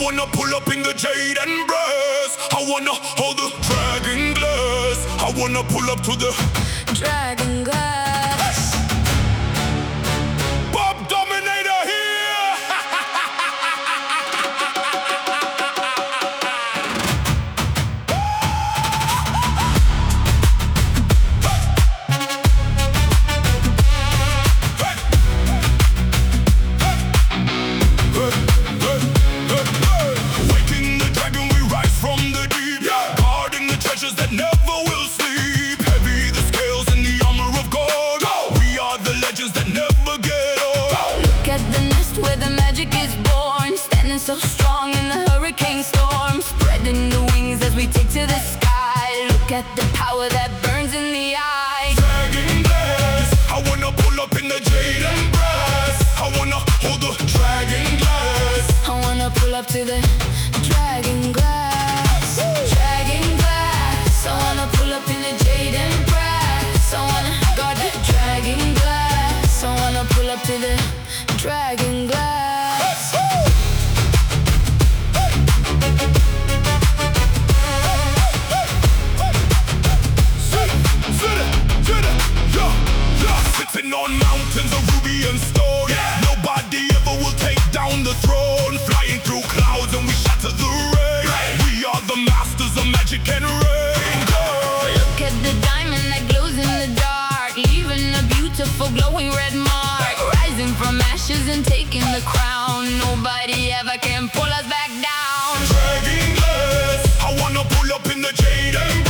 wanna pull up in the jade and brass. I wanna hold the dragon glass. I wanna pull up to the dragon glass. Bob Dominator here. Waking the dragon, we rise from the deep. Guarding the treasures that never will sleep. Heavy the scales and the armor of gold. We are the legends that never get old. Look at the nest where the magic is born, standing so strong in the hurricane storm, spreading the wings as we take to the sky. Look at the power that burns in the eye. Dragon glass, I wanna pull up in the jade and brass. I wanna hold the dragon glass. I wanna pull up to the dragon glass. Dragon glass. I wanna pull up in the jade and brass. I wanna guard the dragon glass. I wanna pull up to the dragon glass. Sitting on mountains of ruby and stone. Nobody ever will take down the throne. Flying through clouds and we shatter the rain. We are the masters of magic and rain. Look at the diamond that glows in the dark, leaving a beautiful glowing red mark. Rising from ashes and taking the crown. Nobody ever can pull us back down. Dragon glass, I wanna pull up in the jade and